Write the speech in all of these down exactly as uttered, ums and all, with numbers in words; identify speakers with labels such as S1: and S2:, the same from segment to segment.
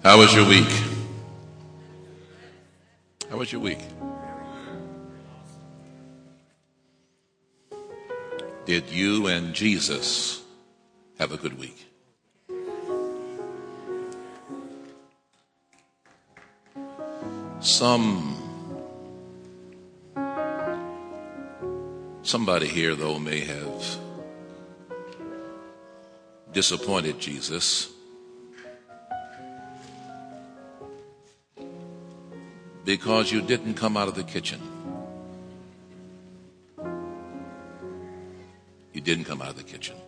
S1: How was your week? How was your week? Did you and Jesus have a good week? Some, somebody here, though, may have disappointed Jesus because you didn't come out of the kitchen. You didn't come out of the kitchen.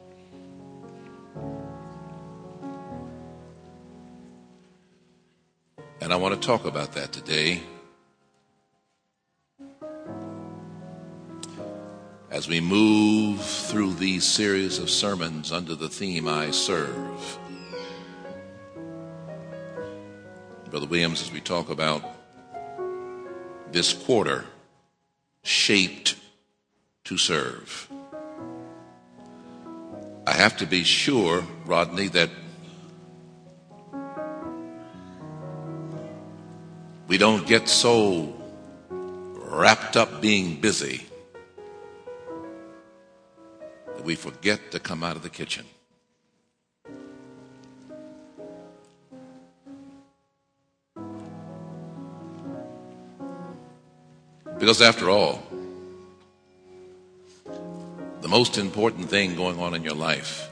S1: And I want to talk about that today as we move through these series of sermons under the theme, I Serve. Brother Williams, as we talk about this quarter, shaped to serve. I have to be sure, Rodney, that we don't get so wrapped up being busy that we forget to come out of the kitchen. Because after all, the most important thing going on in your life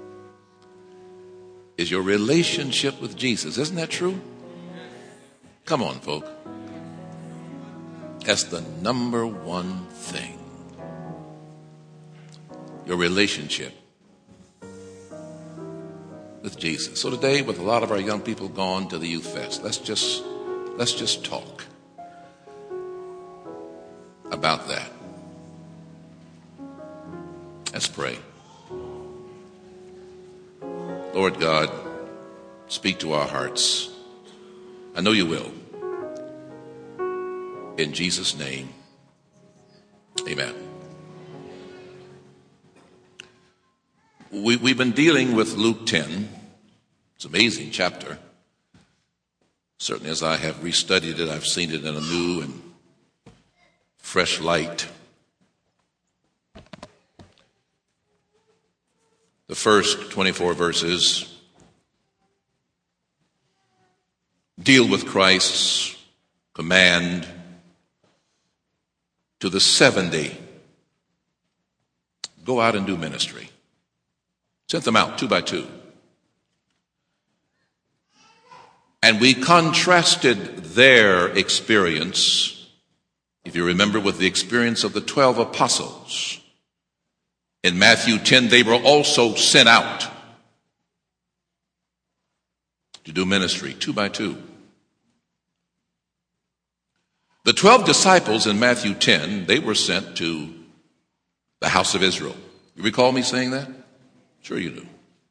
S1: is your relationship with Jesus. Isn't that true? Come on, folk. That's the number one thing. Your relationship with Jesus. So today, with a lot of our young people gone to the Youth Fest, let's just let's just talk about that. Let's pray. Lord God, speak to our hearts. I know you will. In Jesus' name, amen. We, we've been dealing with Luke ten. It's an amazing chapter. Certainly as I have restudied it, I've seen it in a new and fresh light. The first twenty-four verses deal with Christ's command to the seventy. Go out and do ministry. Sent them out two by two. And we contrasted their experience, if you remember, with the experience of the twelve apostles. In Matthew ten, they were also sent out to do ministry, two by two. The twelve disciples in Matthew ten, they were sent to the house of Israel. You recall me saying that? Sure you do.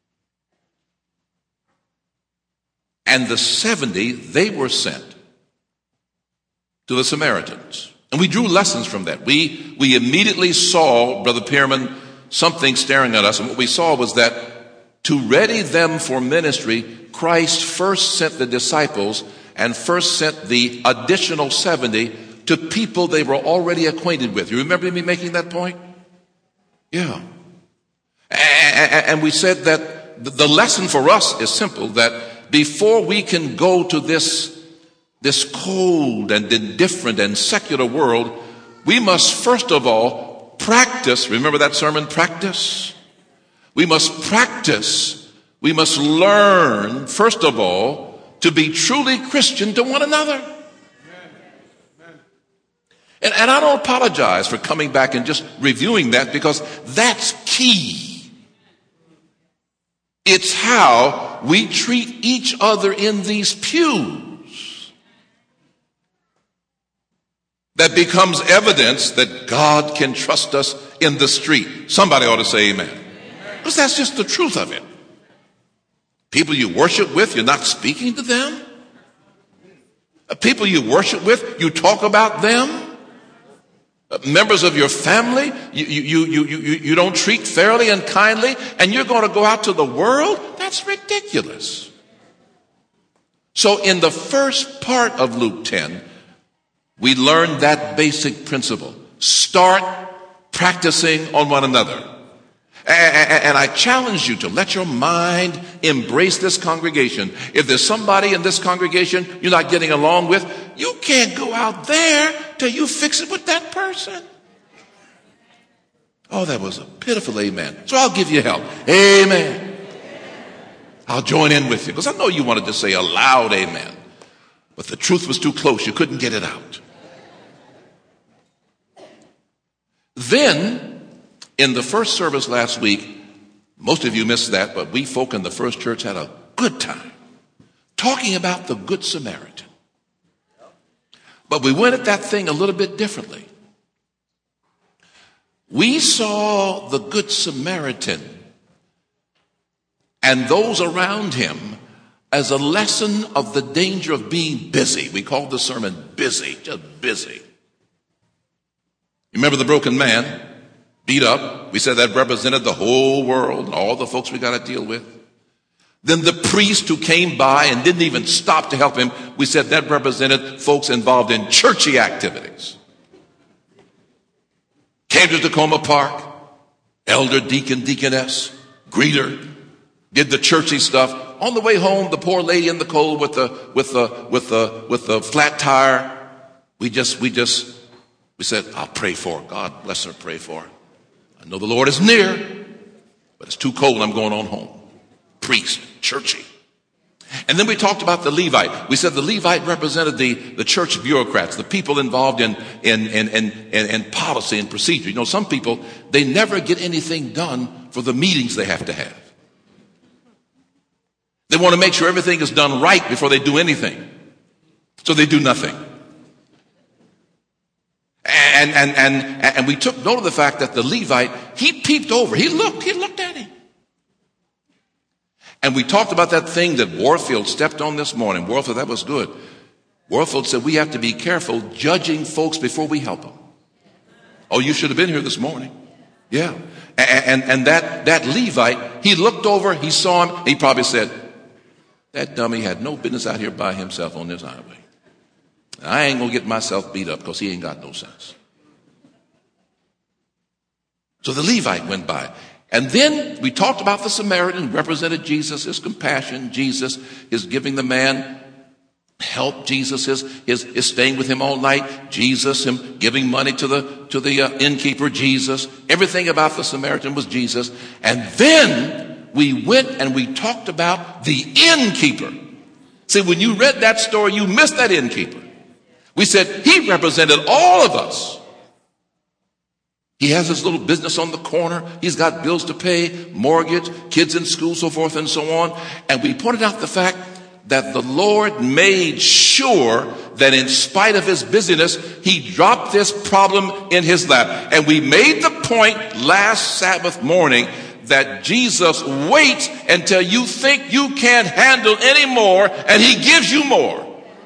S1: And the seventy, they were sent to the Samaritans. And we drew lessons from that. We, we immediately saw, Brother Pierman, something staring at us. And what we saw was that to ready them for ministry, Christ first sent the disciples and first sent the additional seventy to people they were already acquainted with. You remember me making that point? Yeah. And we said that the lesson for us is simple, that before we can go to this, this cold and indifferent and secular world, we must first of all practice. Remember that sermon, practice? We must practice. We must learn, first of all, to be truly Christian to one another. And, and I don't apologize for coming back and just reviewing that, because that's key. It's how we treat each other in these pews that becomes evidence that God can trust us in the street. Somebody ought to say amen. Because that's just the truth of it. People you worship with, you're not speaking to them. People you worship with, you talk about them. Members of your family, you, you, you, you, you don't treat fairly and kindly, and you're going to go out to the world? That's ridiculous. So in the first part of Luke ten, we learned that basic principle. Start practicing on one another. And I challenge you to let your mind embrace this congregation. If there's somebody in this congregation you're not getting along with, you can't go out there till you fix it with that person. Oh, that was a pitiful amen. So I'll give you help. Amen. I'll join in with you because I know you wanted to say a loud amen, but the truth was too close. You couldn't get it out. Then, in the first service last week, most of you missed that, but we folk in the First Church had a good time talking about the Good Samaritan. But we went at that thing a little bit differently. We saw the Good Samaritan and those around him as a lesson of the danger of being busy. We called the sermon busy, just busy. Remember the broken man, beat up? We said that represented the whole world and all the folks we got to deal with. Then the priest who came by and didn't even stop to help him, we said that represented folks involved in churchy activities. Came to Tacoma Park, elder, deacon, deaconess, greeter, did the churchy stuff. On the way home, the poor lady in the cold with the with the with the with the flat tire. We just we just we said, I'll pray for her. God bless her, pray for her. I know the Lord is near, but it's too cold. I'm going on home. Priest, churchy. And then we talked about the Levite. We said the Levite represented the, the church bureaucrats, the people involved in, in, in, in, in, in policy and procedure. You know, some people, they never get anything done for the meetings they have to have. They want to make sure everything is done right before they do anything. So they do nothing. And, and, and, and we took note of the fact that the Levite, he peeped over. He looked, he looked at him. And we talked about that thing that Warfield stepped on this morning. Warfield, that was good. Warfield said we have to be careful judging folks before we help them. Oh, you should have been here this morning. Yeah. And, and, and that, that Levite, he looked over, he saw him, he probably said, that dummy had no business out here by himself on this highway. I ain't going to get myself beat up because he ain't got no sense. So the Levite went by. And then we talked about the Samaritan, represented Jesus, his compassion, Jesus, his giving the man help, Jesus, his, his, his staying with him all night, Jesus, him giving money to the, to the uh, innkeeper, Jesus. Everything about the Samaritan was Jesus. And then we went and we talked about the innkeeper. See, when you read that story, you missed that innkeeper. We said he represented all of us. He has his little business on the corner. He's got bills to pay, mortgage, kids in school, so forth and so on. And we pointed out the fact that the Lord made sure that in spite of his busyness, he dropped this problem in his lap. And we made the point last Sabbath morning that Jesus waits until you think you can't handle any more, and he gives you more.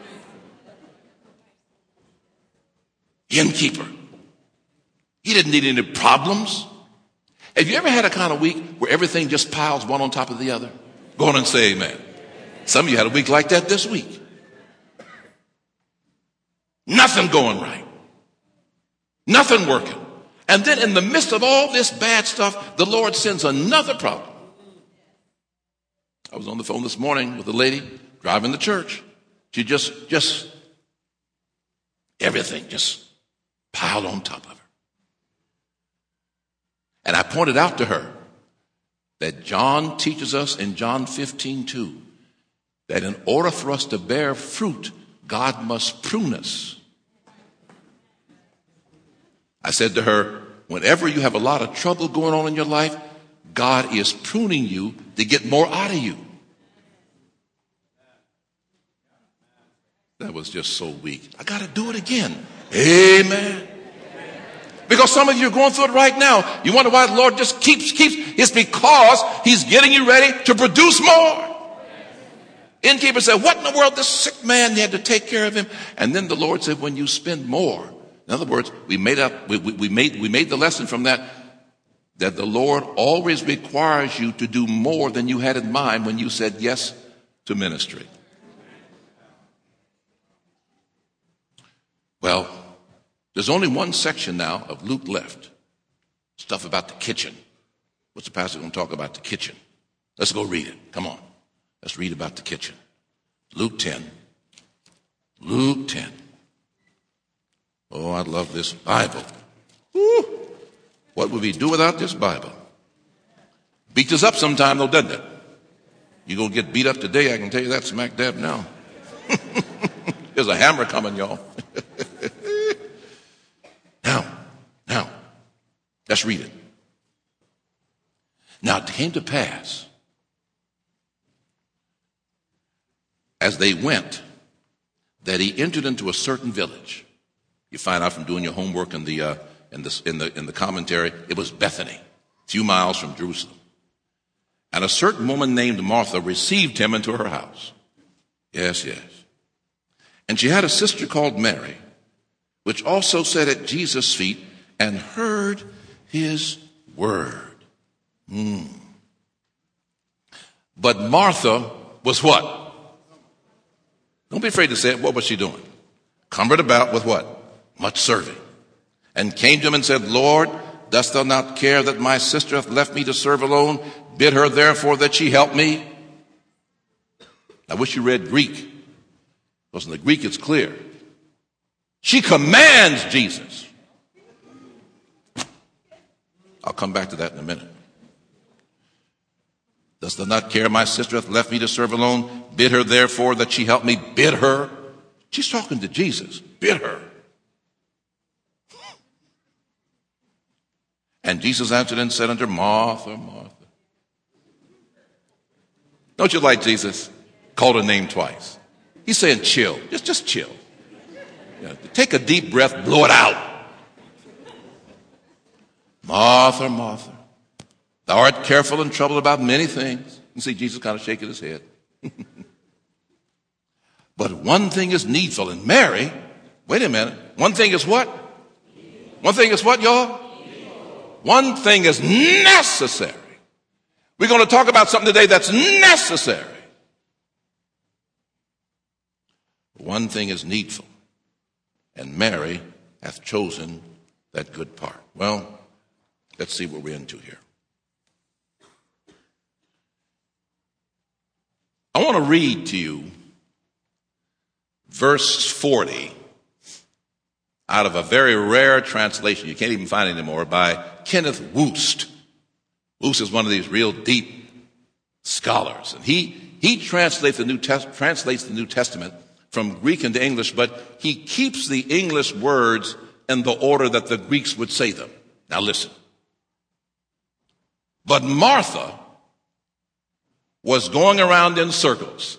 S1: Innkeeper. He didn't need any problems. Have you ever had a kind of week where everything just piles one on top of the other? Go on and say amen. Some of you had a week like that this week. Nothing going right. Nothing working. And then in the midst of all this bad stuff, the Lord sends another problem. I was on the phone this morning with a lady driving to church. She just, just, everything just piled on top of her. And I pointed out to her that John teaches us in John fifteen two that in order for us to bear fruit, God must prune us. I said to her, whenever you have a lot of trouble going on in your life, God is pruning you to get more out of you. That was just so weak. I got to do it again. Amen. Because some of you are going through it right now. You wonder why the Lord just keeps, keeps. It's because he's getting you ready to produce more. Innkeeper said, what in the world? This sick man, you had to take care of him. And then the Lord said, when you spend more. In other words, we made up, we, we, we made, we made the lesson from that, that the Lord always requires you to do more than you had in mind when you said yes to ministry. Well, there's only one section now of Luke left. Stuff about the kitchen. What's the pastor going to talk about the kitchen? Let's go read it. Come on. Let's read about the kitchen. Luke ten. Luke ten. Oh, I love this Bible. Woo. What would we do without this Bible? Beats us up sometime though, doesn't it? You're going to get beat up today, I can tell you that smack dab now. There's a hammer coming, y'all. Now, now, let's read it. Now it came to pass, as they went, that he entered into a certain village. You find out from doing your homework in the uh, in the in the in the commentary, it was Bethany, a few miles from Jerusalem. And a certain woman named Martha received him into her house. Yes, yes. And she had a sister called Mary, which also sat at Jesus' feet and heard his word. Mm. But Martha was what? Don't be afraid to say it. What was she doing? Cumbered about with what? Much serving. And came to him and said, Lord, dost thou not care that my sister hath left me to serve alone? Bid her therefore that she help me. I wish you read Greek, because in the Greek it's clear. She commands Jesus. I'll come back to that in a minute. Dost thou not care my sister hath left me to serve alone? Bid her therefore that she help me. Bid her. She's talking to Jesus. Bid her. And Jesus answered and said unto her, Martha, Martha. Don't you like Jesus? Called her name twice. He's saying chill. Just, just chill. Yeah, take a deep breath, blow it out. Martha, Martha, thou art careful and troubled about many things. You see Jesus kind of shaking his head. But one thing is needful. And Mary, wait a minute. One thing is what? One thing is what, y'all? One thing is necessary. We're going to talk about something today that's necessary. One thing is needful, and Mary hath chosen that good part. Well, let's see what we're into here. I want to read to you verse forty out of a very rare translation. You can't even find it anymore, by Kenneth Wuest. Wuest is one of these real deep scholars, and he he translates the New Test, translates the New Testament from Greek into English, but he keeps the English words in the order that the Greeks would say them. Now listen. But Martha was going around in circles.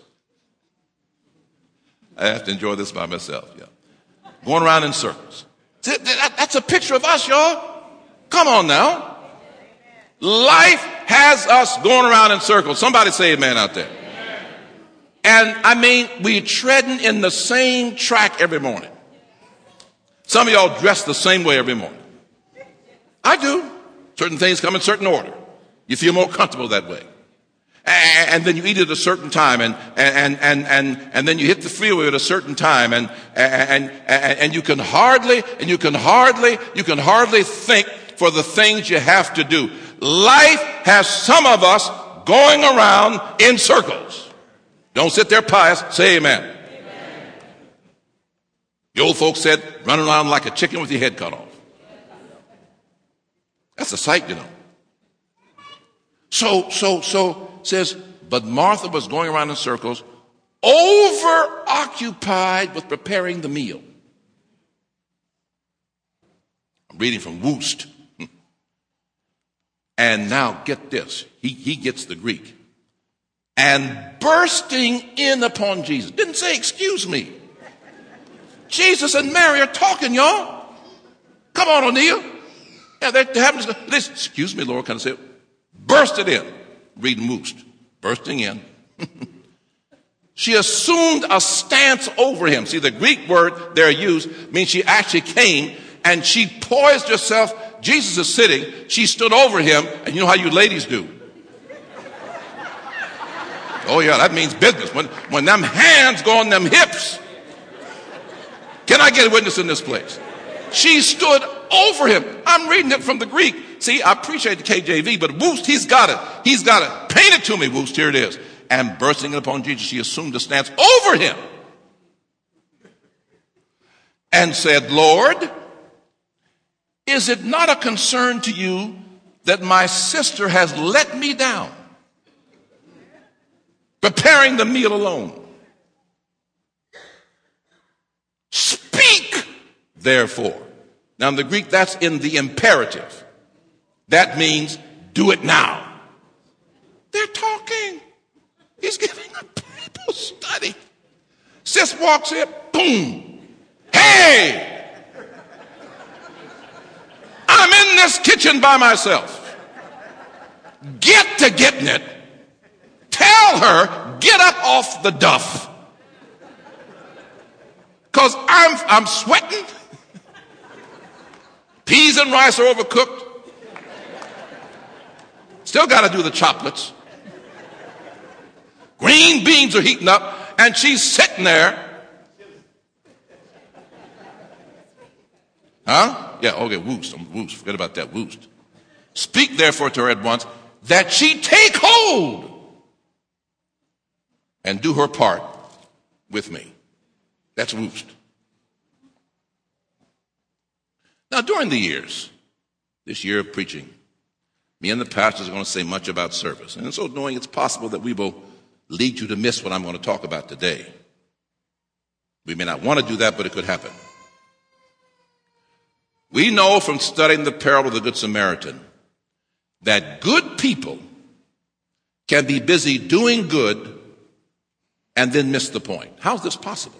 S1: I have to enjoy this by myself, yeah. Going around in circles. That's a picture of us, y'all. Come on now. Life has us going around in circles. Somebody say amen out there. And I mean, we're treading in the same track every morning. Some of y'all dress the same way every morning. I do. Certain things come in certain order. You feel more comfortable that way. And then you eat at a certain time, and and and and and then you hit the freeway at a certain time, and and and and you can hardly and you can hardly you can hardly think for the things you have to do. Life has some of us going around in circles. Don't sit there pious. Say amen. Amen. The old folks said, run around like a chicken with your head cut off. That's a sight, you know. So, so, so, says, but Martha was going around in circles, over-occupied with preparing the meal. I'm reading from Wuest. And now, get this. He, he gets the Greek. And bursting in upon Jesus. Didn't say, excuse me. Jesus and Mary are talking, y'all. Come on, O'Neill. Yeah, they're having this. Excuse me, Lord, kind of say, bursted in. Reading Wuest. Bursting in. She assumed a stance over him. See, the Greek word there used means she actually came and she poised herself. Jesus is sitting. She stood over him. And you know how you ladies do. Oh, yeah, that means business. When, when them hands go on them hips, Can I get a witness in this place? She stood over him. I'm reading it from the Greek. See, I appreciate the K J V, but Woost, he's got it. He's got it. Paint it to me, Woost. Here it is. And bursting upon Jesus, she assumed a stance over him and said, Lord, is it not a concern to you that my sister has let me down, preparing the meal alone? Speak, therefore. Now in the Greek, that's in the imperative. That means do it now. They're talking. He's giving a Bible study. Sis walks in, boom. Hey! I'm in this kitchen by myself. Get to getting it. Tell her, get up off the duff. Because I'm, I'm sweating. Peas and rice are overcooked. Still got to do the chocolates. Green beans are heating up, and she's sitting there. Huh? Yeah, okay, woost. Woost. Forget about that, woost. Speak therefore to her at once, that she take hold and do her part with me. That's woost. Now, during the years, this year of preaching, me and the pastors are going to say much about service. And so knowing it's possible that we will lead you to miss what I'm going to talk about today. We may not want to do that, but it could happen. We know from studying the parable of the Good Samaritan that good people can be busy doing good and then miss the point. How is this possible?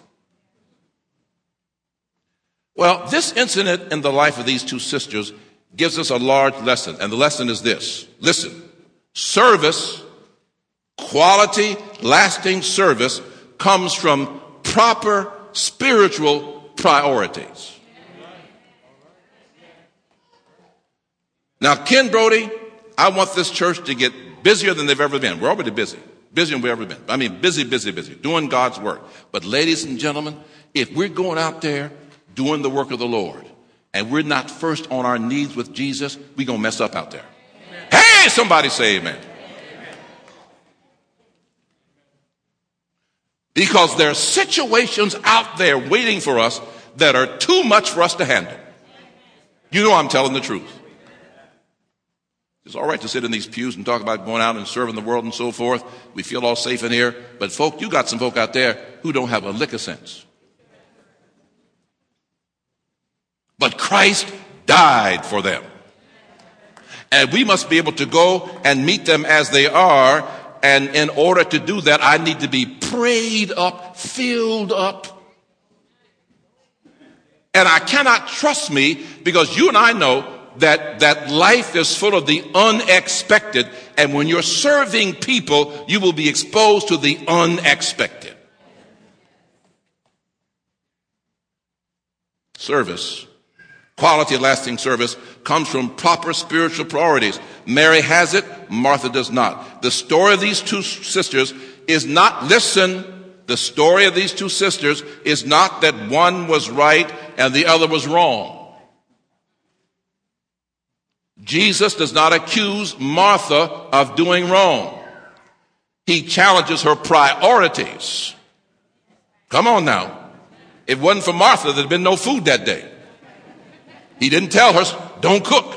S1: Well, this incident in the life of these two sisters gives us a large lesson, and the lesson is this. Listen, service, quality, lasting service comes from proper spiritual priorities. Now, Ken Brody, I want this church to get busier than they've ever been. We're already busy, busier than we've ever been. I mean, busy, busy, busy, doing God's work. But ladies and gentlemen, if we're going out there doing the work of the Lord, and we're not first on our knees with Jesus, we're going to mess up out there. Amen. Hey, somebody say amen. Amen. Because there are situations out there waiting for us that are too much for us to handle. You know I'm telling the truth. It's all right to sit in these pews and talk about going out and serving the world and so forth. We feel all safe in here. But folk, you got some folk out there who don't have a lick of sense. But Christ died for them. And we must be able to go and meet them as they are. And in order to do that, I need to be prayed up, filled up. And I cannot trust me, because you and I know that, that life is full of the unexpected. And when you're serving people, you will be exposed to the unexpected. Service. Quality, lasting service comes from proper spiritual priorities. Mary has it, Martha does not. The story of these two sisters is not, listen, the story of these two sisters is not that one was right and the other was wrong. Jesus does not accuse Martha of doing wrong. He challenges her priorities. Come on now. If it wasn't for Martha, there'd been no food that day. He didn't tell her, don't cook.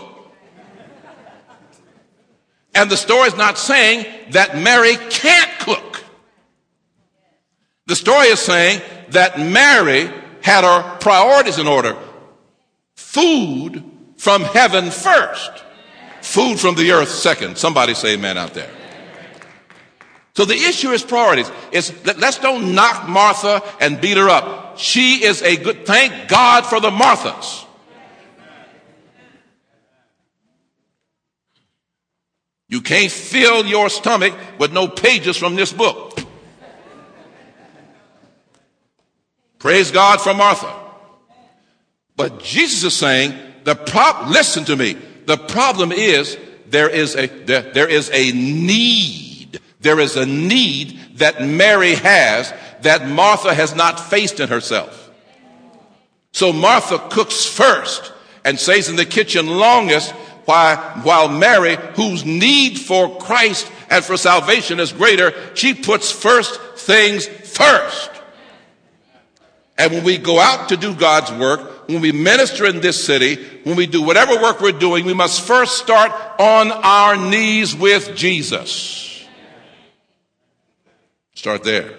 S1: And the story is not saying that Mary can't cook. The story is saying that Mary had her priorities in order. Food from heaven first. Food from the earth second. Somebody say amen out there. So the issue is priorities. It's, let's don't knock Martha and beat her up. She is a good, thank God for the Marthas. You can't fill your stomach with no pages from this book. Praise God for Martha. But Jesus is saying, the prob- listen to me. The problem is there is a there, there is a need. There is a need that Mary has that Martha has not faced in herself. So Martha cooks first and stays in the kitchen longest, while, while Mary, whose need for Christ and for salvation is greater, she puts first things first. And when we go out to do God's work, when we minister in this city, when we do whatever work we're doing, we must first start on our knees with Jesus. Start there.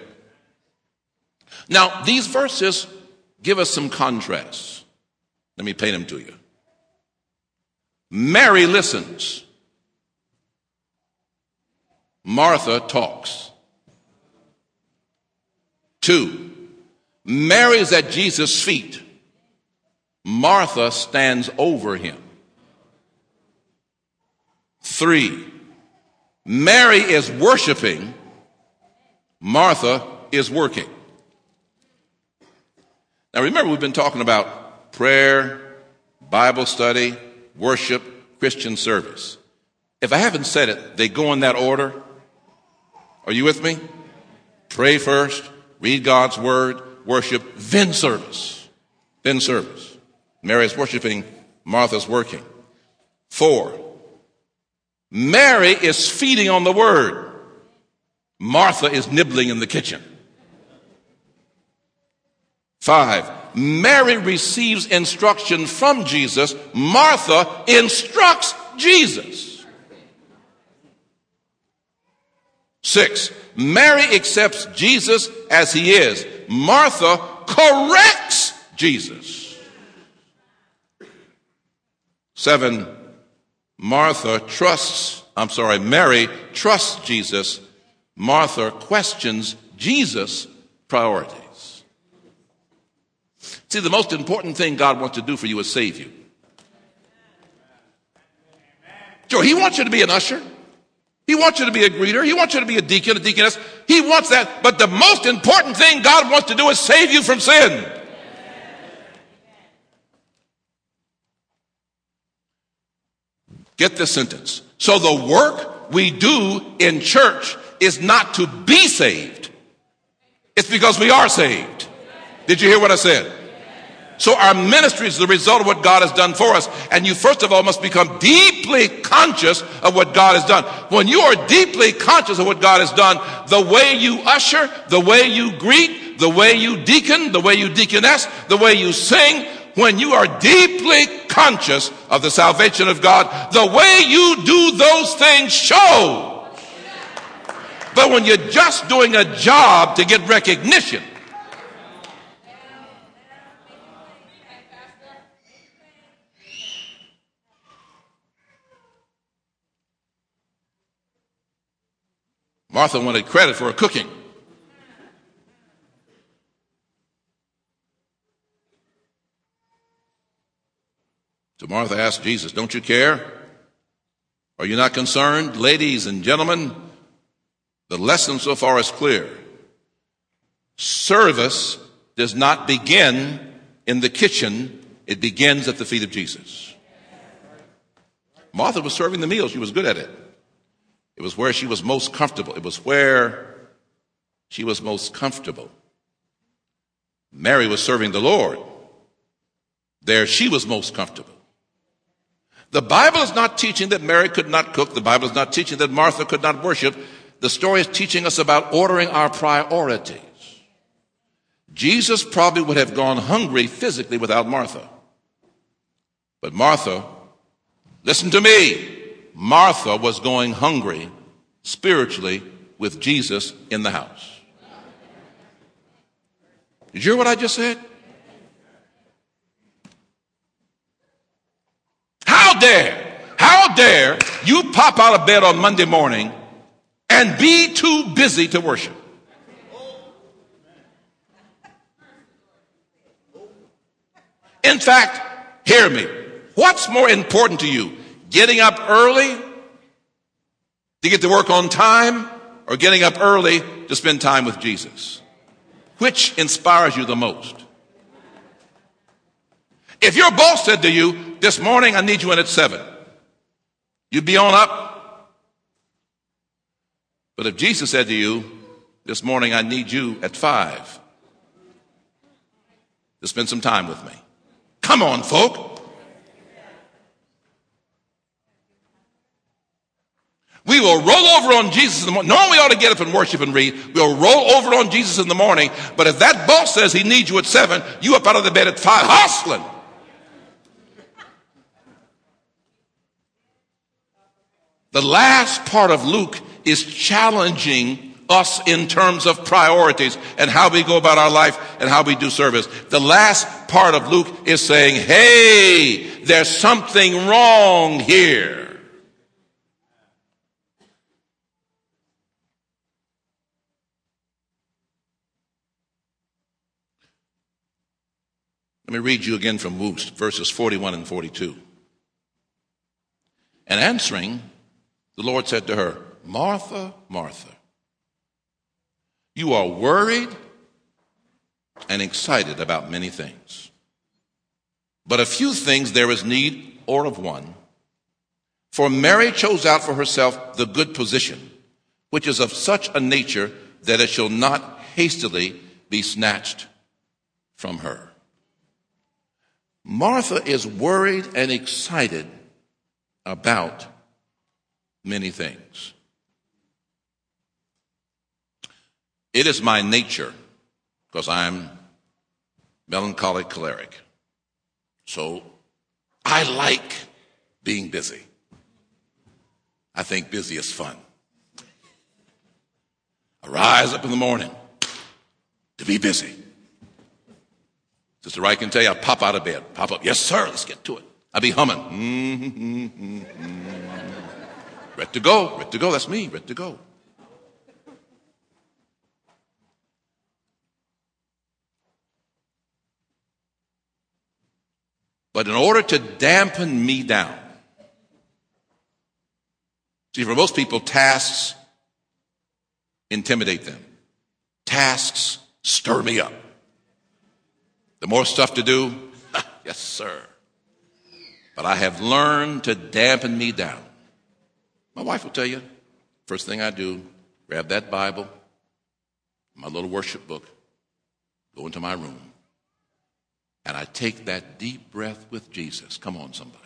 S1: Now, these verses give us some contrasts. Let me paint them to you. Mary listens. Martha talks. Two, Mary is at Jesus' feet. Martha stands over him. Three, Mary is worshiping. Martha is working. Now remember, we've been talking about prayer, Bible study, worship, Christian service. If I haven't said it, they go in that order. Are you with me? Pray first, read God's word, worship, then service. Then service. Mary is worshiping, Martha's working. Four, Mary is feeding on the word. Martha is nibbling in the kitchen. Five, Mary receives instruction from Jesus. Martha instructs Jesus. Six, Mary accepts Jesus as he is. Martha corrects Jesus. Seven, Martha trusts, I'm sorry, Mary trusts Jesus. Martha questions Jesus' priorities. See, the most important thing God wants to do for you is save you. Sure, he wants you to be an usher. He wants you to be a greeter. He wants you to be a deacon, a deaconess. He wants that. But the most important thing God wants to do is save you from sin. Get this sentence. So the work we do in church is not to be saved. It's because we are saved. Did you hear what I said? So our ministry is the result of what God has done for us. And you first of all must become deeply conscious of what God has done. When you are deeply conscious of what God has done, the way you usher, the way you greet, the way you deacon, the way you deaconess, the way you sing, when you are deeply conscious of the salvation of God, the way you do those things shows. But when you're just doing a job to get recognition, Martha wanted credit for her cooking. So Martha asked Jesus, don't you care? Are you not concerned? Ladies and gentlemen, the lesson so far is clear. Service does not begin in the kitchen. It begins at the feet of Jesus. Martha was serving the meal. She was good at it. It was where she was most comfortable. It was where she was most comfortable. Mary was serving the Lord. There she was most comfortable. The Bible is not teaching that Mary could not cook. The Bible is not teaching that Martha could not worship. The story is teaching us about ordering our priorities. Jesus probably would have gone hungry physically without Martha. But Martha, listen to me, Martha was going hungry spiritually with Jesus in the house. Did you hear what I just said? How dare, how dare you pop out of bed on Monday morning and be too busy to worship? In fact, hear me. What's more important to you? Getting up early to get to work on time, or getting up early to spend time with Jesus? Which inspires you the most? If your boss said to you, this morning I need you in at seven, you'd be on up. But if Jesus said to you, this morning I need you at five, to spend some time with me. Come on, folk. We will roll over on Jesus in the morning. No, we ought to get up and worship and read. We'll roll over on Jesus in the morning. But if that boss says he needs you at seven, you up out of the bed at five, hustling. The last part of Luke is challenging us in terms of priorities and how we go about our life and how we do service. The last part of Luke is saying, hey, there's something wrong here. Let me read you again from Luke, verses forty-one and forty-two. And answering, the Lord said to her, Martha, Martha, you are worried and excited about many things. But a few things there is need or of one. For Mary chose out for herself the good position, which is of such a nature that it shall not hastily be snatched from her. Martha is worried and excited about many things. It is my nature, because I'm melancholic choleric. So I like being busy. I think busy is fun. I rise up in the morning to be busy. Sister Wright can tell you, I pop out of bed. Pop up. Yes, sir. Let's get to it. I be humming. Mm-hmm, mm-hmm, mm-hmm. Ready to go. Ready to go. That's me. Ready to go. But in order to dampen me down, see, for most people, tasks intimidate them. Tasks stir me up. The more stuff to do, yes, sir. But I have learned to dampen me down. My wife will tell you, first thing I do, grab that Bible, my little worship book, go into my room, and I take that deep breath with Jesus. Come on, somebody.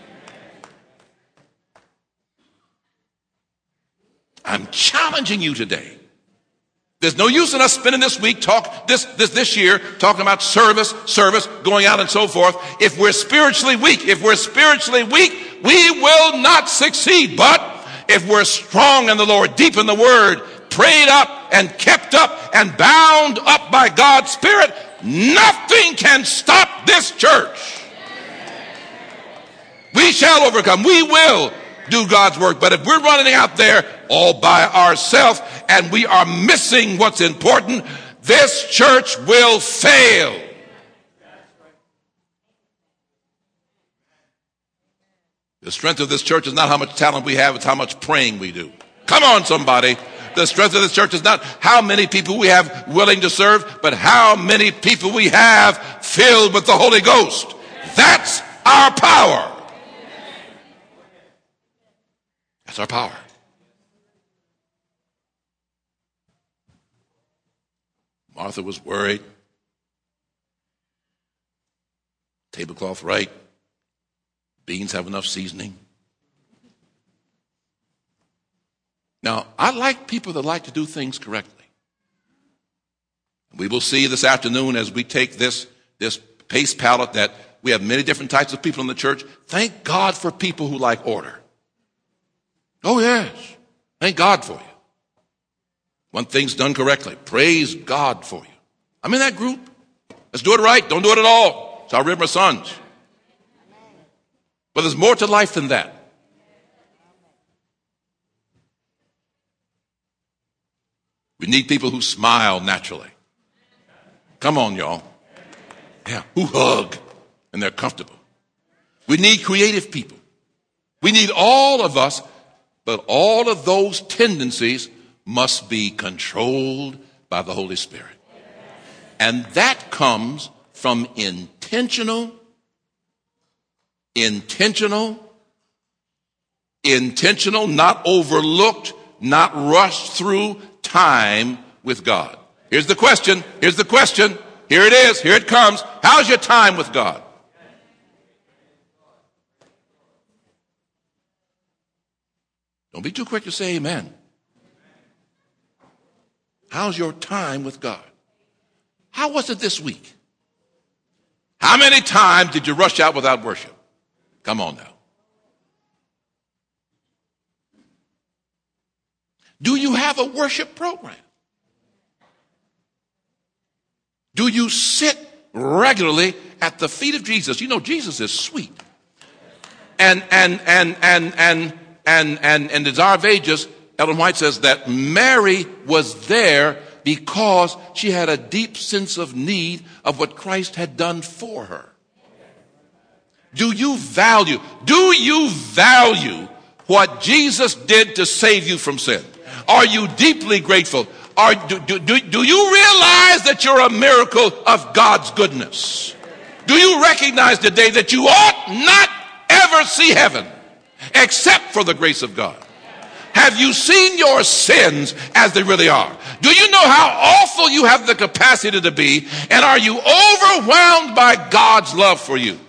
S1: I'm challenging you today. There's no use in us spending this week, talk this, this, this year, talking about service, service, going out and so forth. If we're spiritually weak, if we're spiritually weak, we will not succeed. But if we're strong in the Lord, deep in the Word, prayed up and kept up and bound up by God's Spirit, nothing can stop this church. We shall overcome. We will do God's work. But if we're running out there all by ourselves and we are missing what's important, this church will fail. The strength of this church is not how much talent we have, it's how much praying we do. Come on, somebody. The strength of this church is not how many people we have willing to serve, but how many people we have filled with the Holy Ghost. That's our power. That's our power. Martha was worried. Tablecloth right. Beans have enough seasoning. Now, I like people that like to do things correctly. We will see this afternoon as we take this, this pace palette that we have many different types of people in the church. Thank God for people who like order. Oh, yes. Thank God for you. When things done correctly, praise God for you. I'm in that group. Let's do it right. Don't do it at all. So I read my sons. But there's more to life than that. We need people who smile naturally. Come on, y'all. Yeah, who hug and they're comfortable. We need creative people. We need all of us, but all of those tendencies must be controlled by the Holy Spirit. And that comes from intentional, intentional, intentional, not overlooked, not rushed through time with God. Here's the question. Here's the question. Here it is. Here it comes. How's your time with God? Don't be too quick to say amen. How's your time with God? How was it this week? How many times did you rush out without worship? Come on now. Do you have a worship program? Do you sit regularly at the feet of Jesus? You know, Jesus is sweet. And, and, and, and, and, and, and, and Desire of Ages, Ellen White says that Mary was there because she had a deep sense of need of what Christ had done for her. Do you value, do you value what Jesus did to save you from sin? Are you deeply grateful? Are, do, do, do, do you realize that you're a miracle of God's goodness? Do you recognize today that you ought not ever see heaven except for the grace of God? Have you seen your sins as they really are? Do you know how awful you have the capacity to be? And are you overwhelmed by God's love for you?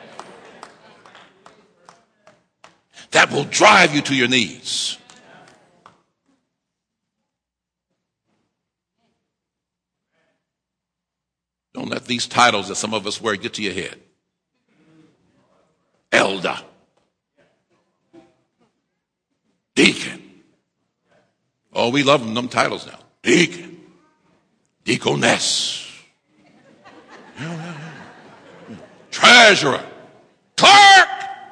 S1: That will drive you to your knees. Don't let these titles that some of us wear get to your head. Elder. Deacon. Oh, we love them, them titles now. Deacon. Deaconess. Treasurer. Clerk.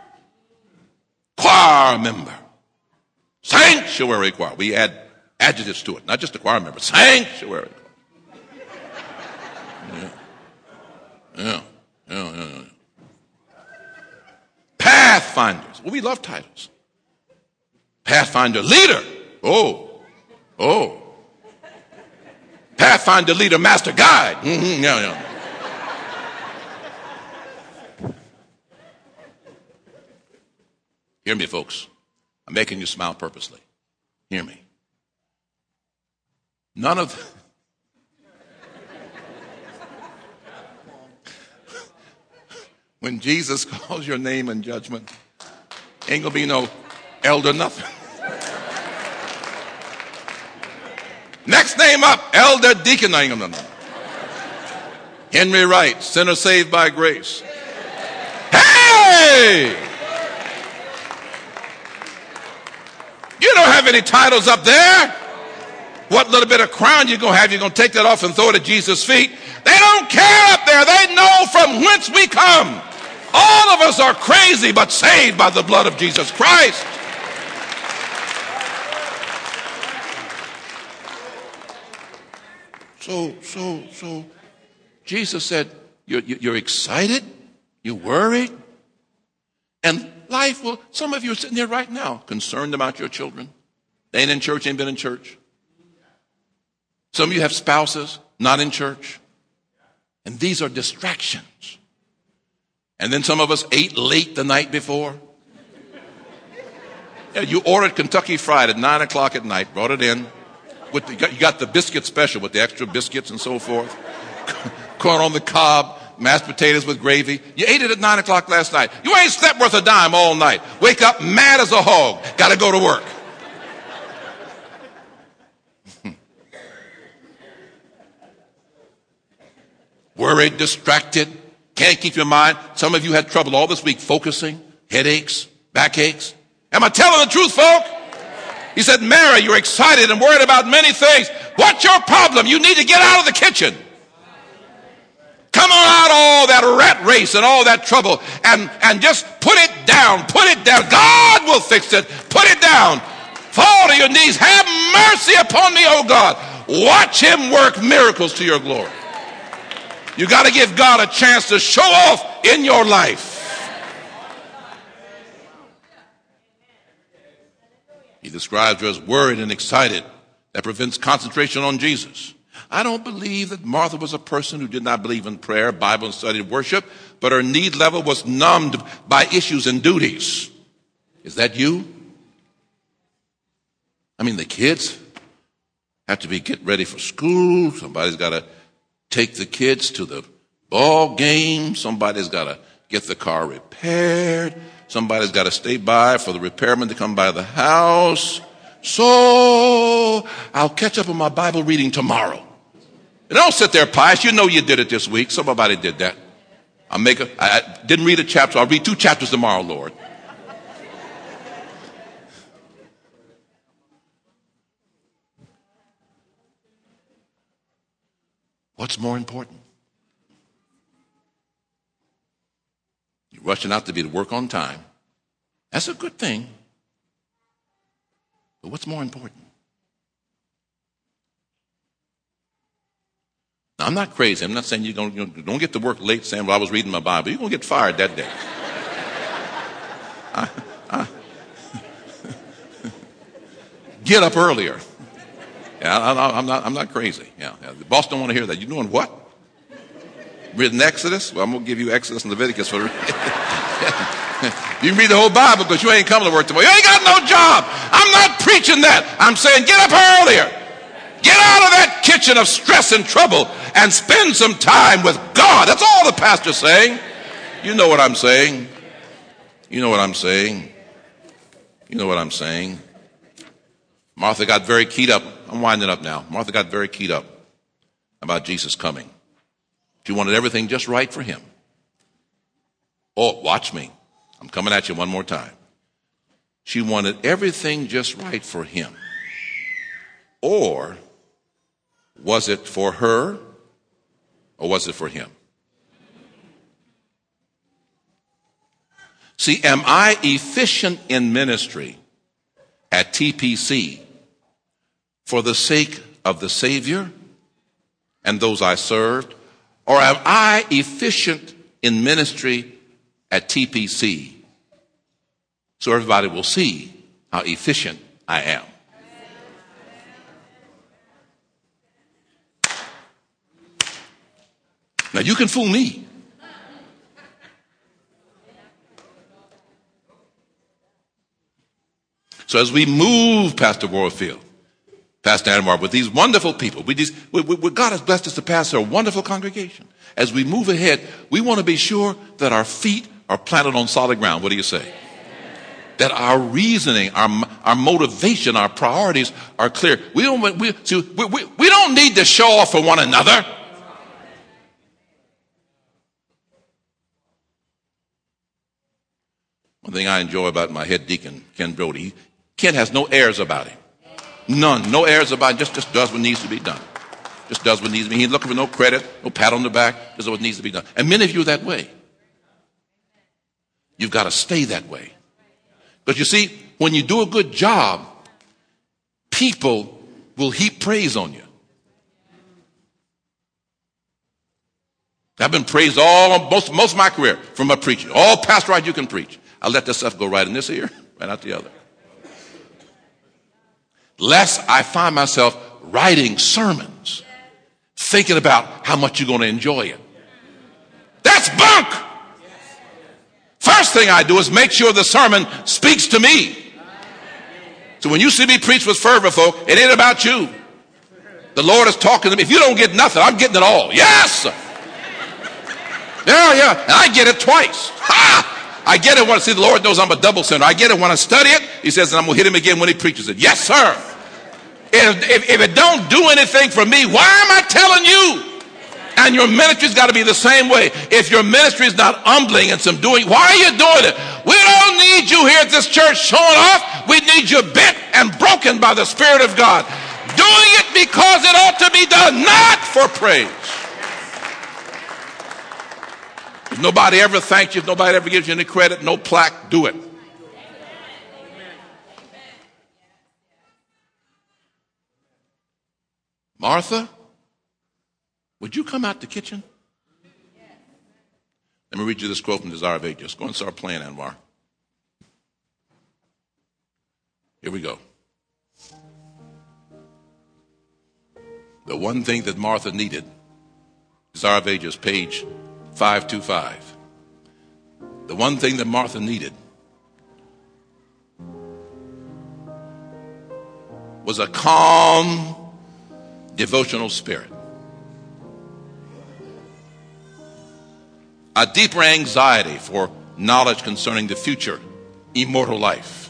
S1: Choir member. Sanctuary choir. We add adjectives to it, not just a choir member. Sanctuary choir. Yeah. Yeah. Yeah. Yeah. Yeah. Pathfinders. Well, we love titles. Pathfinder leader. Oh. Oh. Pathfinder leader, master guide. Mm-hmm. Yeah, yeah. Hear me, folks. I'm making you smile purposely. Hear me. None of when Jesus calls your name in judgment, ain't gonna be no elder nothing. Next name up, elder deacon. Ain't gonna know. Henry Wright, sinner saved by grace. Hey! You don't have any titles up there. What little bit of crown you're going to have, you're going to take that off and throw it at Jesus' feet. They don't care up there. They know from whence we come. All of us are crazy, but saved by the blood of Jesus Christ. So, so, so, Jesus said, you're, you're excited, you're worried, and life will, some of you are sitting there right now, concerned about your children. They ain't in church, ain't been in church. Some of you have spouses, not in church. And these are distractions. And then some of us ate late the night before. Yeah, you ordered Kentucky Fried at nine o'clock at night, brought it in. With the, you got the biscuit special with the extra biscuits and so forth. Corn on the cob, mashed potatoes with gravy. You ate it at nine o'clock last night. You ain't slept worth a dime all night. Wake up mad as a hog. Got to go to work. Worried, distracted, can't keep your mind. Some of you had trouble all this week focusing, headaches, backaches. Am I telling the truth, folk? He said, Mary, you're excited and worried about many things. What's your problem? You need to get out of the kitchen. Come on out all that rat race and all that trouble and, and just put it down. Put it down. God will fix it. Put it down. Fall to your knees. Have mercy upon me, oh God. Watch him work miracles to your glory. You got to give God a chance to show off in your life. He describes her as worried and excited. That prevents concentration on Jesus. I don't believe that Martha was a person who did not believe in prayer, Bible, and study, worship, but her need level was numbed by issues and duties. Is that you? I mean, the kids have to be get ready for school. Somebody's got to take the kids to the ball game. Somebody's got to get the car repaired. Somebody's got to stay by for the repairman to come by the house. So I'll catch up on my Bible reading tomorrow. And don't sit there pious. You know you did it this week. Somebody did that. I'll make a, I, I didn't read a chapter. I'll read two chapters tomorrow, Lord. What's more important? You're rushing out to be to work on time. That's a good thing. But what's more important? Now, I'm not crazy. I'm not saying you're going to don't get to work late saying, well, I was reading my Bible. You're going to get fired that day. I, I, get up earlier. Yeah, I, I'm not. I'm not crazy. Yeah, yeah, the boss don't want to hear that. You doing what? Reading Exodus? Well, I'm going to give you Exodus and Leviticus for. You can read the whole Bible because you ain't coming to work tomorrow. You ain't got no job. I'm not preaching that. I'm saying get up earlier. Get out of that kitchen of stress and trouble and spend some time with God. That's all the pastor's saying. You know what I'm saying. You know what I'm saying. You know what I'm saying. Martha got very keyed up. I'm winding up now. Martha got very keyed up about Jesus coming. She wanted everything just right for him. Oh, watch me. I'm coming at you one more time. She wanted everything just right for him. Or was it for her or was it for him? See, am I efficient in ministry at T P C for the sake of the Savior and those I served? Or am I efficient in ministry at T P C so everybody will see how efficient I am? Now, you can fool me. So as we move, Pastor Warfield, Pastor Anwar, with these wonderful people, we just, we, we, God has blessed us to pastor a wonderful congregation. As we move ahead, we want to be sure that our feet are planted on solid ground. What do you say? That our reasoning, our, our motivation, our priorities are clear. We don't, we, see, we, we, we don't need to show off for one another. One thing I enjoy about my head deacon, Ken Brody, Ken has no airs about him. None. No airs about him. Just, just does what needs to be done. Just does what needs to be. He ain't looking for no credit, no pat on the back. Just what needs to be done. And many of you are that way. You've got to stay that way. But you see, when you do a good job, people will heap praise on you. I've been praised all, most, most of my career from my preaching. All pastor right you can preach. I let this stuff go right in this ear, right out the other. Lest I find myself writing sermons, thinking about how much you're going to enjoy it. That's bunk. First thing I do is make sure the sermon speaks to me. So when you see me preach with fervor, folk, it ain't about you. The Lord is talking to me. If you don't get nothing, I'm getting it all. Yes. Yeah, yeah. And I get it twice. Ha! I get it when I see the Lord knows I'm a double sinner. I get it when I study it. He says, and I'm going to hit him again when he preaches it. Yes, sir. If, if, if it don't do anything for me, why am I telling you? And your ministry's got to be the same way. If your ministry is not humbling and subduing, why are you doing it? We don't need you here at this church showing off. We need you bent and broken by the Spirit of God. Doing it because it ought to be done, not for praise. If nobody ever thanks you, if nobody ever gives you any credit, no plaque, do it. Martha, would you come out the kitchen? Let me read you this quote from Desire of Ages. Go and start playing, Anwar. Here we go. The one thing that Martha needed, Desire of Ages, page five twenty-five. The one thing that Martha needed was a calm, devotional spirit. a deeper anxiety for knowledge concerning the future, immortal life.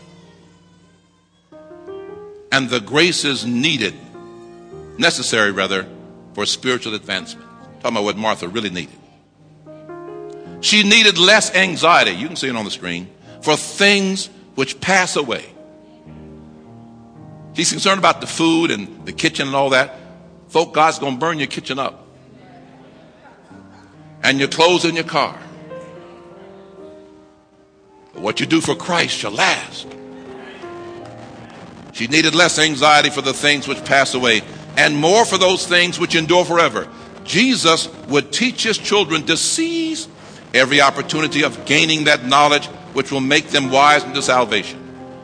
S1: And the graces needed, necessary rather, for spiritual advancement. Talking about what Martha really needed. She needed less anxiety, you can see it on the screen, for things which pass away. She's concerned about the food and the kitchen and all that. Folk, God's going to burn your kitchen up. And your clothes in your car. But what you do for Christ shall last. She needed less anxiety for the things which pass away and more for those things which endure forever. Jesus would teach his children to seize every opportunity of gaining that knowledge which will make them wise unto salvation.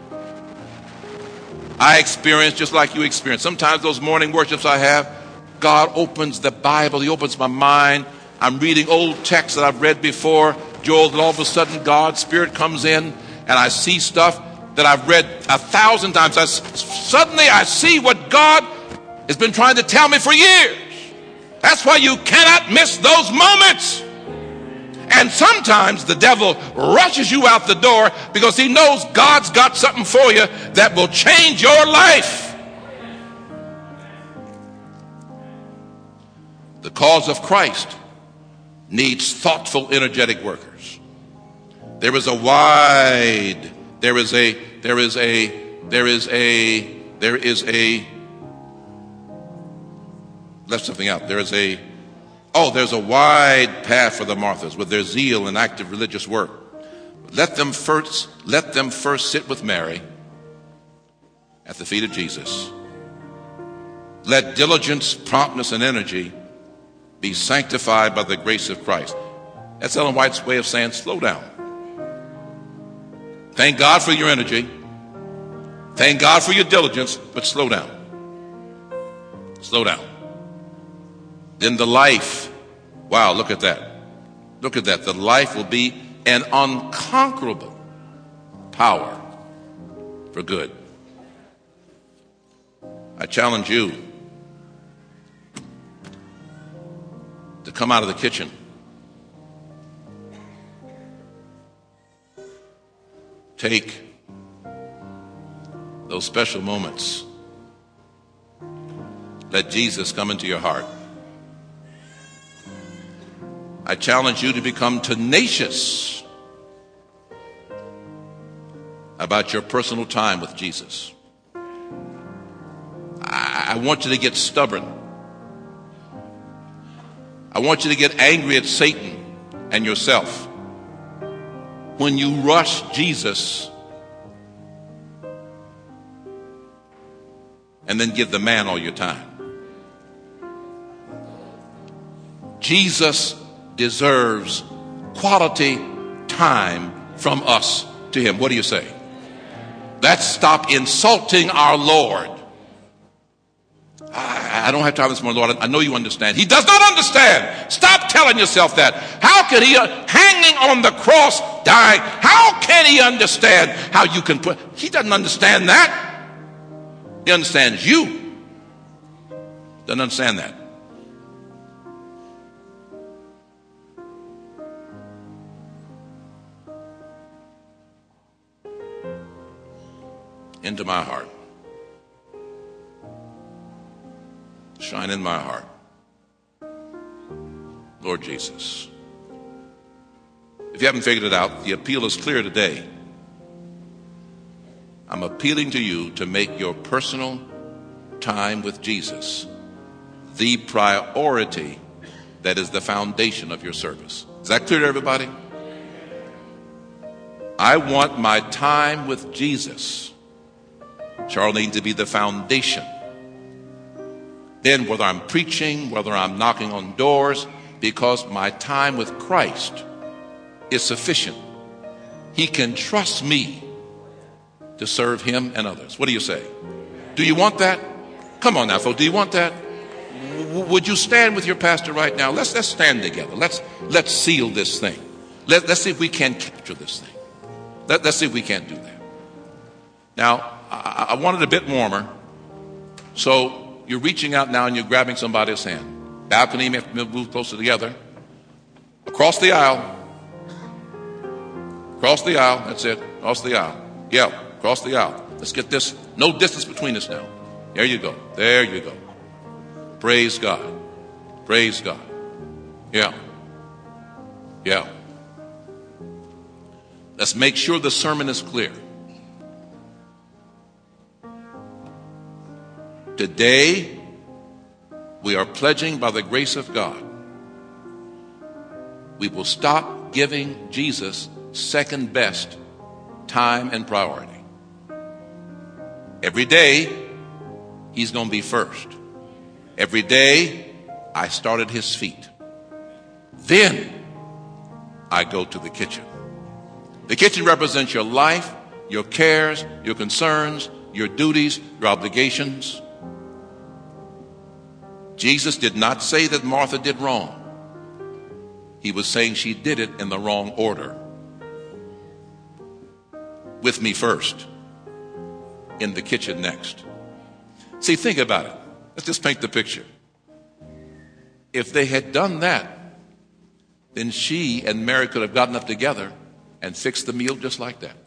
S1: I experience just like you experience. Sometimes those morning worships I have, God opens the Bible. He opens my mind. I'm reading old texts that I've read before, Joel, and all of a sudden God's Spirit comes in and I see stuff that I've read a thousand times. I, suddenly I see what God has been trying to tell me for years. That's why you cannot miss those moments. And sometimes the devil rushes you out the door because he knows God's got something for you that will change your life. The cause of Christ needs thoughtful, energetic workers. There is a wide, there is a, there is a, there is a, there is a, left something out. There is a, oh, there's a wide path for the Marthas with their zeal and active religious work. Let them first, let them first sit with Mary at the feet of Jesus. Let diligence, promptness, and energy be sanctified by the grace of Christ. That's Ellen White's way of saying slow down. Thank God for your energy. Thank God for your diligence, but slow down. Slow down. Then the life, wow, look at that. Look at that. The life will be an unconquerable power for good. I challenge you to come out of the kitchen. Take those special moments. Let Jesus come into your heart. I challenge you to become tenacious about your personal time with Jesus. I, I want you to get stubborn. I want you to get angry at Satan and yourself when you rush Jesus and then give the man all your time. Jesus deserves quality time from us to him. What do you say? Let's stop insulting our Lord. I, I don't have time this morning, Lord. I know you understand. He does not understand. Stop telling yourself that. How can he, uh, hanging on the cross, dying, how can he understand how you can put, he doesn't understand that. He understands you. Doesn't understand that. Into my heart. Shine in my heart. Lord Jesus. If you haven't figured it out, the appeal is clear today. I'm appealing to you to make your personal time with Jesus the priority that is the foundation of your service. Is that clear to everybody? I want my time with Jesus, Charlene, to be the foundation. Then whether I'm preaching, whether I'm knocking on doors, because my time with Christ is sufficient. He can trust me to serve him and others. What do you say? Do you want that? Come on now, folks. Do you want that? W- would you stand with your pastor right now? Let's let's stand together. Let's let's seal this thing. Let, let's see if we can capture this thing. Let, let's see if we can't do that. Now, I, I want it a bit warmer. So you're reaching out now and you're grabbing somebody's hand. Balcony, may have to move closer together. Cross the aisle. Cross the aisle. That's it. Cross the aisle. Yeah, cross the aisle. Let's get this. No distance between us now. There you go. There you go. Praise God. Praise God. Yeah. Yeah. Let's make sure the sermon is clear. Today, we are pledging by the grace of God, we will stop giving Jesus second best time and priority. Every day, he's going to be first. Every day, I start at his feet. Then, I go to the kitchen. The kitchen represents your life, your cares, your concerns, your duties, your obligations. Jesus did not say that Martha did wrong. He was saying she did it in the wrong order. With me first, in the kitchen next. See, think about it. Let's just paint the picture. If they had done that, then she and Mary could have gotten up together and fixed the meal just like that.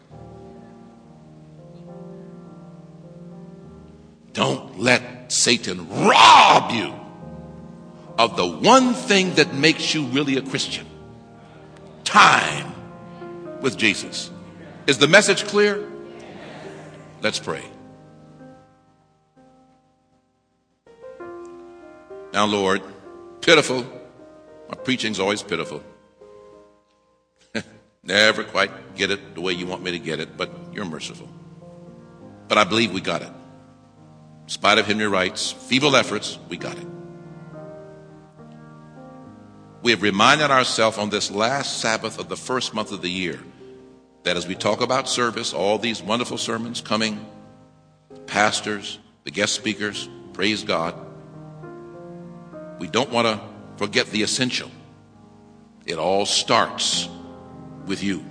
S1: Don't let Satan rob you of the one thing that makes you really a Christian. Time with Jesus. Is the message clear? Let's pray. Now, Lord, pitiful. My preaching's always pitiful. Never quite get it the way you want me to get it, but you're merciful. But I believe we got it. In spite of Henry Wright's feeble efforts, we got it. We have reminded ourselves on this last Sabbath of the first month of the year that as we talk about service, all these wonderful sermons coming, pastors, the guest speakers, praise God, we don't want to forget the essential. It all starts with you.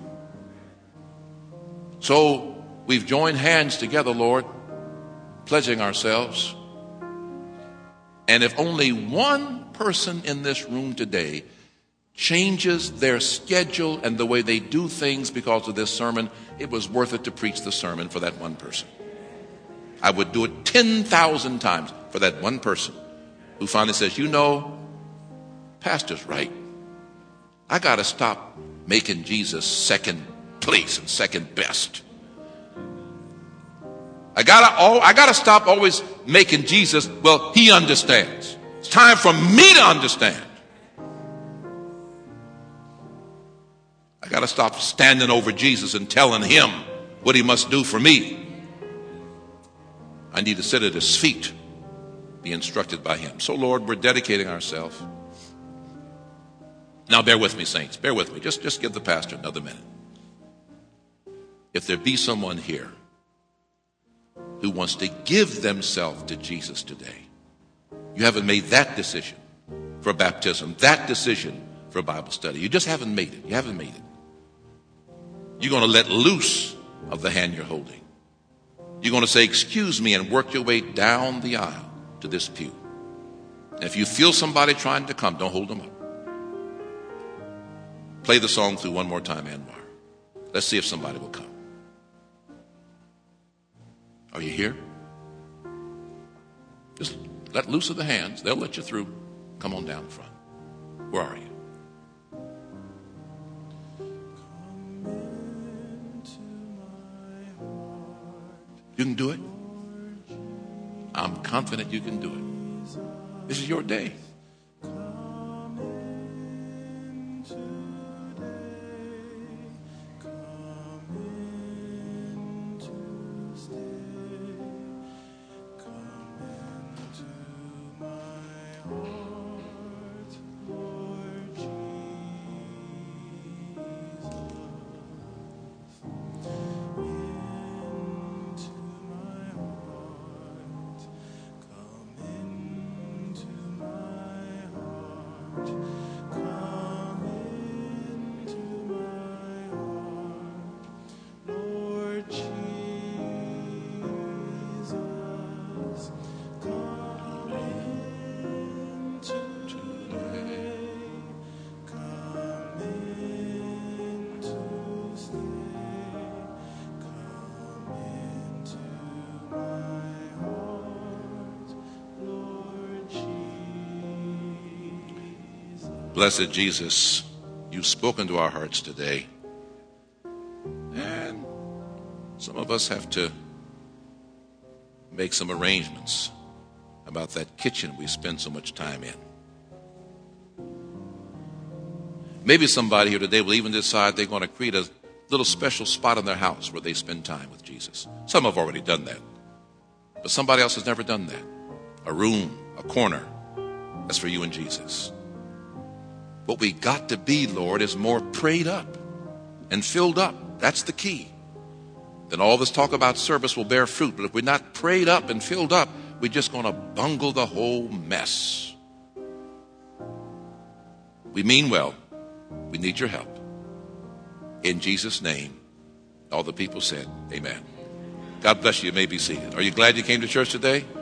S1: So we've joined hands together, Lord, pledging ourselves. And if only one person in this room today changes their schedule and the way they do things because of this sermon, it was worth it to preach the sermon for that one person. I would do it ten thousand times for that one person who finally says, you know, Pastor's right. I got to stop making Jesus second place and second best. I gotta, oh, I gotta stop always making Jesus, well, he understands. It's time for me to understand. I gotta stop standing over Jesus and telling him what he must do for me. I need to sit at his feet, be instructed by him. So, Lord, we're dedicating ourselves. Now, bear with me, saints. Bear with me. Just, just give the pastor another minute. If there be someone here who wants to give themselves to Jesus today, you haven't made that decision for baptism, that decision for Bible study. You just haven't made it. You haven't made it. You're going to let loose of the hand you're holding. You're going to say, excuse me, and work your way down the aisle to this pew. And if you feel somebody trying to come, don't hold them up. Play the song through one more time, Anwar. Let's see if somebody will come. Are you here? Just let loose of the hands. They'll let you through. Come on down the front. Where are you? You can do it. I'm confident you can do it. This is your day. Blessed Jesus, you've spoken to our hearts today. And some of us have to make some arrangements about that kitchen we spend so much time in. Maybe somebody here today will even decide they're going to create a little special spot in their house where they spend time with Jesus. Some have already done that, but somebody else has never done that. A room, a corner, that's for you and Jesus. What we got to be, Lord, is more prayed up and filled up. That's the key. Then all this talk about service will bear fruit. But if we're not prayed up and filled up, we're just going to bungle the whole mess. We mean well. We need your help. In Jesus' name, all the people said, amen. God bless you. You may be seated. Are you glad you came to church today?